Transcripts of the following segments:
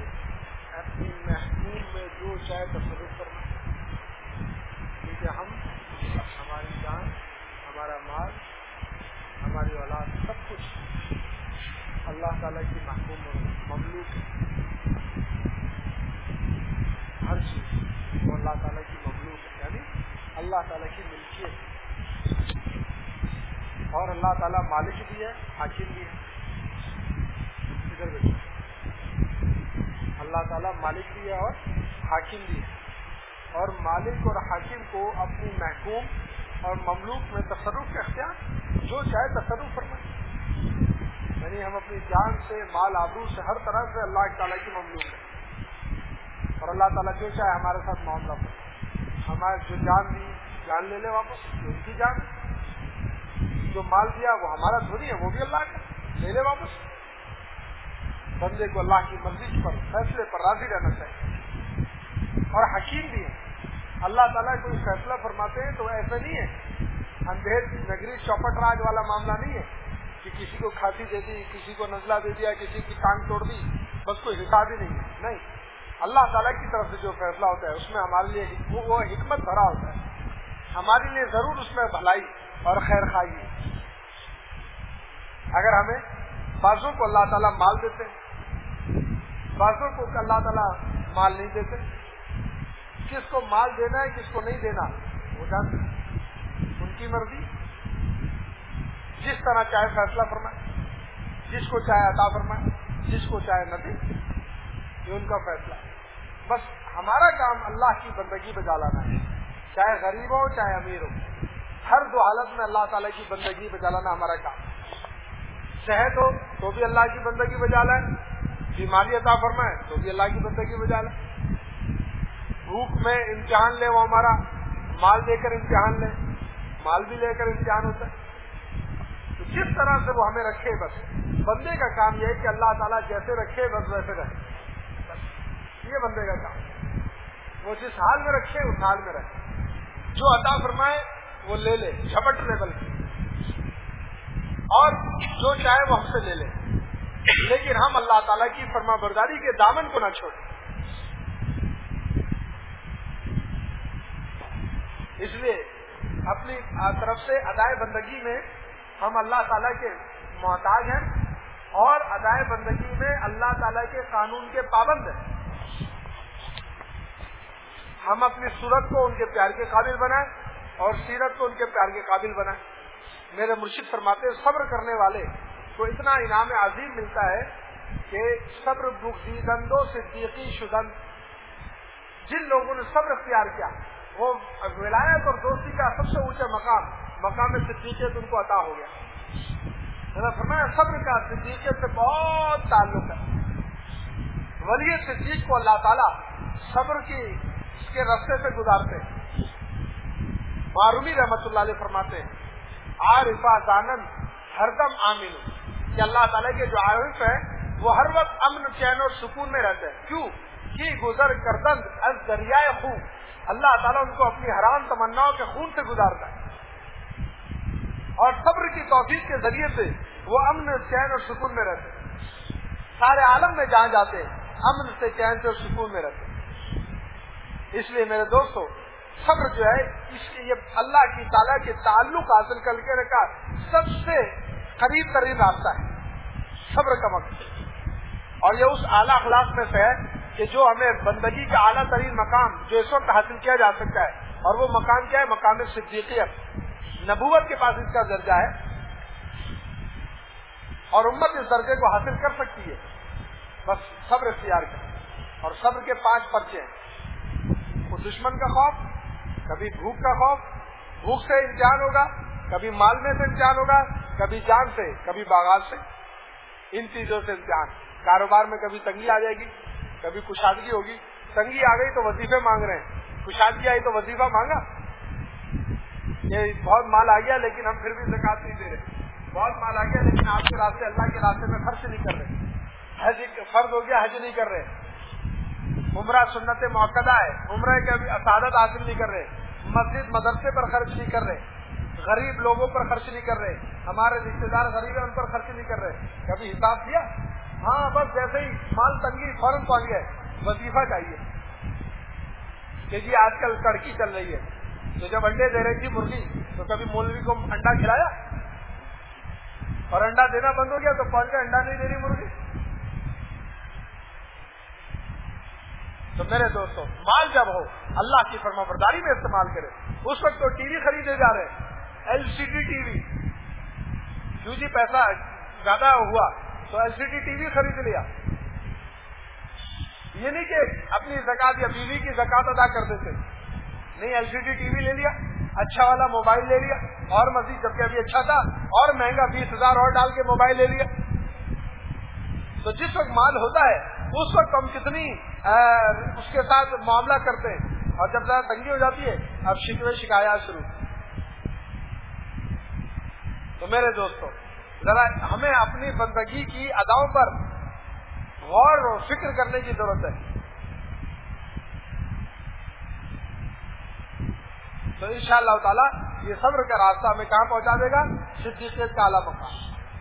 اپنی محکوم میں جو چاہے تصرف کرنا، کیونکہ ہم، ہماری جان، ہمارا مال، ہماری اولاد، سب کچھ اللہ تعالیٰ کی محکوم اور مملوک ہے. ہر چیز وہ اللہ تعالیٰ کی مملوک ہے، یعنی اللہ تعالیٰ کی ملکیت ہے. اور اللہ تعالیٰ مالک بھی ہے، حاکم بھی ہے. ادھر دیکھو، اللہ تعالیٰ مالک بھی ہے اور حاکم بھی ہے. اور مالک اور حاکم کو اپنی محکوم اور مملوک میں تصرف کا اختیار، جو چاہے تصرف فرمائے. یعنی ہم اپنی جان سے، مال آبرو سے، ہر طرح سے اللہ تعالیٰ کی مملوک ہے. اور اللہ تعالیٰ جو چاہے ہمارے ساتھ معاملہ کرے. ہمارے جو جان دی، جان لے لے واپس، جو ان کی جان. جو مال دیا وہ ہمارا تھوڑی ہے، وہ بھی اللہ کا، لے لے واپس. بندے کو اللہ کی مرضی پر، فیصلے پر راضی رہنا چاہیے. اور حکیم بھی ہے. اللہ تعالیٰ کوئی فیصلہ فرماتے ہیں تو ایسا نہیں ہے اندھیر نگری چوپٹ راج والا معاملہ نہیں ہے کہ کسی کو کھانسی دے دی، کسی کو نزلہ دے دیا، کسی کی ٹانگ توڑ دی، بس کوئی حساب ہی نہیں ہے. نہیں، اللہ تعالیٰ کی طرف سے جو فیصلہ ہوتا ہے اس میں ہمارے لیے وہ حکمت بھرا ہوتا ہے. ہمارے لیے ضرور اس میں بھلائی اور خیر خواہی ہے. اگر ہمیں بعضوں کو اللہ تعالیٰ مال دیتے، بعضوں کو اللہ تعالیٰ مال نہیں دیتے، کس کو مال دینا ہے کس کو نہیں دینا وہ جانتے، ان کی مرضی. جس طرح چاہے فیصلہ فرمائے، جس کو چاہے عطا فرمائے، جس کو چاہے نہ دے، یہ ان کا فیصلہ ہے. بس ہمارا کام اللہ کی بندگی بجا لانا ہے، چاہے غریب ہو چاہے امیر ہو. ہر دو حالت میں اللہ تعالیٰ کی بندگی بجا لانا ہمارا کام. صحت ہو تو بھی اللہ کی بندگی بجا لائیں، بیماری عطا فرمائے تو بھی اللہ کی بندگی بجا لائیں. بھوک میں امتحان لے وہ ہمارا، مال دے کر امتحان لے، مال بھی لے کر امتحان ہوتا ہے. تو جس طرح سے وہ ہمیں رکھے، بس بندے کا کام یہ ہے کہ اللہ تعالیٰ جیسے رکھے بس ویسے رہے. بس یہ بندے کا کام، وہ جس حال میں رکھے اس حال میں رہے. جو عطا فرمائے وہ لے لے، جھپٹ لے بلکہ، اور جو چاہے وہ ہم سے لے لے، لیکن ہم اللہ تعالیٰ کی فرما برداری کے دامن کو نہ چھوڑیں. اس لیے اپنی طرف سے ادائے بندگی میں ہم اللہ تعالیٰ کے محتاج ہیں، اور ادائے بندگی میں اللہ تعالیٰ کے قانون کے پابند ہیں. ہم اپنی صورت کو ان کے پیار کے قابل بنائیں اور سیرت کو ان کے پیار کے قابل بنائیں. میرے مرشد فرماتے ہیں صبر کرنے والے کو اتنا انعام عظیم ملتا ہے کہ صبر بغضیدند و صدیقی شدند. جن لوگوں نے صبر اختیار کیا وہ ولایت اور دوستی کا سب سے اونچا مقام صدیقیت ان کو عطا ہو گیا. فرمایا صبر کا صدیقیت سے بہت تعلق ہے. ولی صدیق کو اللہ تعالیٰ صبر کی اس کے راستے سے گزارتے ہیں. معرومی رحمت اللہ علیہ فرماتے ہیں عارفہ دانند ہر دم آمین، کہ اللہ تعالیٰ کے جو عارف ہیں وہ ہر وقت امن، چین اور سکون میں رہتے ہیں. کیوں کہ گزر کردند از دریائے خون، اللہ تعالیٰ ان کو اپنی حرام تمناؤں کے خون سے گزارتا ہے. اور صبر کی توفیق کے ذریعے سے وہ امن، چین اور سکون میں رہتے ہیں. سارے عالم میں جہاں جاتے ہیں امن سے، چین سے اور سکون میں رہتے ہیں. اس لیے میرے دوستو صبر جو ہے اس کے یہ اللہ کی تعالیٰ کے تعلق حاصل کر کے رکھا سب سے قریب ترین راستہ ہے صبر کا مقصد. اور یہ اس اعلیٰ اخلاق میں سے ہے کہ جو ہمیں بندگی کا اعلیٰ ترین مقام جو اس وقت حاصل کیا جا سکتا ہے، اور وہ مقام کیا ہے؟ مقام صدیقیت. نبوت کے پاس اس کا درجہ ہے اور امت اس درجے کو حاصل کر سکتی ہے بس صبر اختیار کریں. اور صبر کے 5 پرچے ہیں. وہ دشمن کا خوف، کبھی بھوک کا خوف، بھوک سے امتحان ہوگا، کبھی مال میں سے امتحان ہوگا، کبھی جان سے، کبھی باغات سے. ان چیزوں سے امتحان. کاروبار میں کبھی تنگی آ جائے گی، کبھی کشادگی ہوگی. تنگی آ گئی تو وظیفے مانگ رہے ہیں، کشادگی آئی تو وظیفہ مانگا. یہ بہت مال آ گیا لیکن ہم پھر بھی زکات نہیں دے رہے. بہت مال آ گیا لیکن آپ کے راستے، اللہ کے راستے میں خرچ نہیں کر رہے. حج فرض ہو گیا، حج نہیں کر رہے. عمرہ سنت موقدہ ہے، عمرہ کے ابھی سعادت حاصل نہیں کر رہے. مسجد مدرسے پر خرچ نہیں کر رہے. غریب لوگوں پر خرچ نہیں کر رہے. ہمارے رشتے دار غریب ہیں ان پر خرچ نہیں کر رہے. کبھی حساب کیا؟ ہاں بس جیسے ہی مال تنگی فوراً پہنچ گئے, وظیفہ چاہیے کہ جی آج کل کڑکی چل رہی ہے, تو جب انڈے دے رہی تھی مرغی تو کبھی مولوی کو انڈا کھلایا, اور انڈا دینا بند ہو گیا تو پہنچ کے انڈا نہیں دے رہی مرغی. تو میرے دوستوں, مال جب ہو اللہ کی فرمانبرداری میں استعمال کرے. اس وقت تو ٹی وی خریدے جا رہے ہیں, LCD ٹی وی, کیوں جی پیسہ زیادہ ہوا تو LCD ٹی وی خرید لیا. یہ نہیں کہ اپنی زکات یا بیوی کی زکات ادا کر دیتے, نہیں, LCD ٹی وی لے لیا, اچھا والا موبائل لے لیا, اور مزید جبکہ ابھی اچھا تھا اور مہنگا 20,000 اور ڈال کے موبائل لے لیا. تو جس وقت مال ہوتا ہے اس وقت ہم کتنی اس کے ساتھ معاملہ کرتے ہیں, اور جب زیادہ تنگی ہو جاتی ہے اب شکوے شکایات شروع. تو میرے دوستوں, ذرا ہمیں اپنی بندگی کی اداؤں پر غور و فکر کرنے کی ضرورت ہے. تو انشاءاللہ تعالی یہ صبر کا راستہ ہمیں کہاں پہنچا دے گا؟ صدیقیت کا اعلیٰ مقام.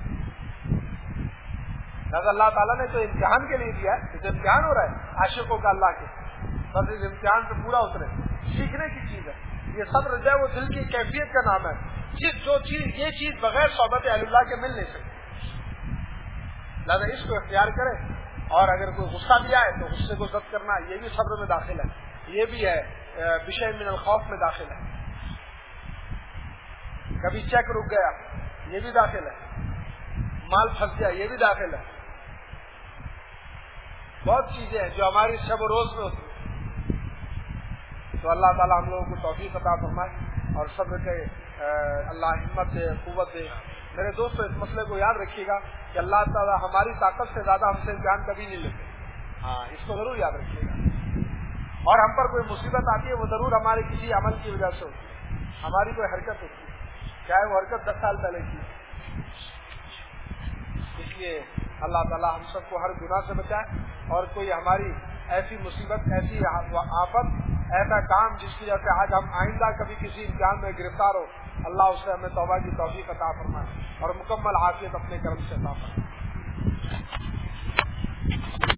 اللہ تعالیٰ نے تو امتحان کے لیے دیا ہے, جیسے امتحان ہو رہا ہے عاشقوں کا اللہ کے, بس اس امتحان سے پورا اترے, سیکھنے کی چیز ہے. یہ صبر جو ہے وہ دل کی کیفیت کا نام ہے. جو چیز یہ چیز بغیر صحبت اہل اللہ کے مل نہیں سکتی, لہٰذا اس کو اختیار کرے. اور اگر کوئی غصہ بھی آئے تو غصے کو ضبط کرنا, یہ بھی صبر میں داخل ہے. یہ بھی ہے بشیء من الخوف میں داخل ہے. کبھی چیک رک گیا یہ بھی داخل ہے, مال پھنس گیا یہ بھی داخل ہے. بہت چیزیں ہیں جو ہماری شب و روز میں ہوتی. تو اللہ تعالیٰ ہم لوگوں کو توفیق عطا فرمائے اور صبر کے اللہ ہمت دے, قوت دے. میرے دوستو, اس مسئلے کو یاد رکھیے گا کہ اللہ تعالیٰ ہماری طاقت سے زیادہ ہم سے امتحان کبھی نہیں لیتے. ہاں, اس کو ضرور یاد رکھیے گا. اور ہم پر کوئی مصیبت آتی ہے وہ ضرور ہمارے کسی عمل کی وجہ سے ہوتی ہے, ہماری کوئی حرکت ہوتی ہے, چاہے وہ حرکت 10 سال پہلے کی. اس لیے اللہ تعالیٰ ہم سب کو ہر گناہ سے بچائے, اور کوئی ہماری ایسی مصیبت, ایسی آفت, ایسا کام جس کی وجہ سے آج ہم آئندہ کبھی کسی امتحان میں گرفتار ہو, اللہ اس سے ہمیں توبہ کی توفیق عطا فرمائے اور مکمل عافیت اپنے کرم سے عطا فرمائے.